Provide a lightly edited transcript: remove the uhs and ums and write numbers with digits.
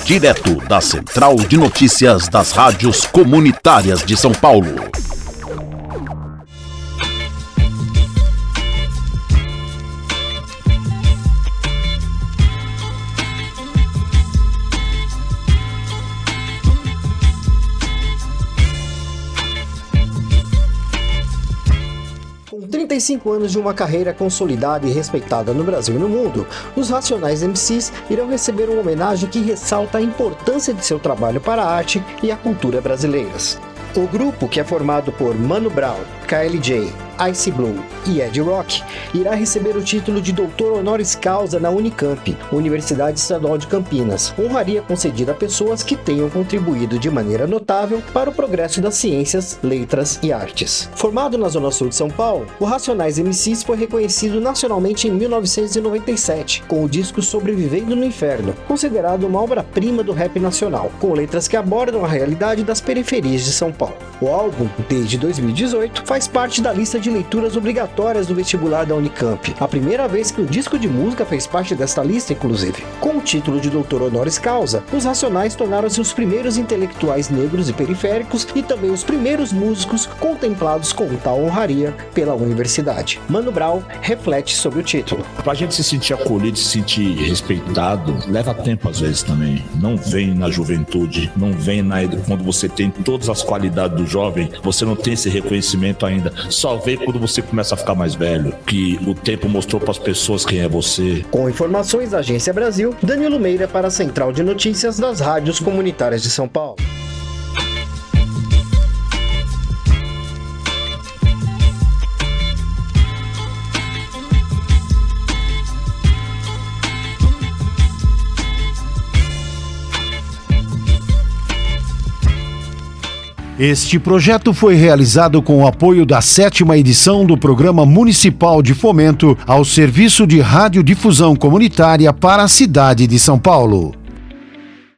direto da Central de Notícias das Rádios Comunitárias de São Paulo. Com 35 anos de uma carreira consolidada e respeitada no Brasil e no mundo, os Racionais MCs irão receber uma homenagem que ressalta a importância de seu trabalho para a arte e a cultura brasileiras. O grupo, que é formado por Mano Brown, KLJ, Ice Blue e Ed Rock, irá receber o título de Doutor Honoris Causa na Unicamp, Universidade Estadual de Campinas, honraria concedida a pessoas que tenham contribuído de maneira notável para o progresso das ciências, letras e artes. Formado na Zona Sul de São Paulo, o Racionais MCs foi reconhecido nacionalmente em 1997, com o disco Sobrevivendo no Inferno, considerado uma obra-prima do rap nacional, com letras que abordam a realidade das periferias de São Paulo. O álbum, desde 2018, faz parte da lista de leituras obrigatórias do vestibular da Unicamp, a primeira vez que um disco de música fez parte desta lista, inclusive. Com o título de Doutor Honoris Causa, os Racionais tornaram-se os primeiros intelectuais negros e periféricos e também os primeiros músicos contemplados com tal honraria pela universidade. Mano Brown reflete sobre o título. Pra gente se sentir acolhido, se sentir respeitado, leva tempo às vezes também. Não vem na juventude, não vem quando você tem todas as qualidades do jovem, você não tem esse reconhecimento ainda. Só vê quando você começa a ficar mais velho, que o tempo mostrou para as pessoas quem é você. Com informações da Agência Brasil, Danilo Meira para a Central de Notícias das Rádios Comunitárias de São Paulo. Este projeto foi realizado com o apoio da 7ª edição do Programa Municipal de Fomento ao Serviço de Radiodifusão Comunitária para a cidade de São Paulo.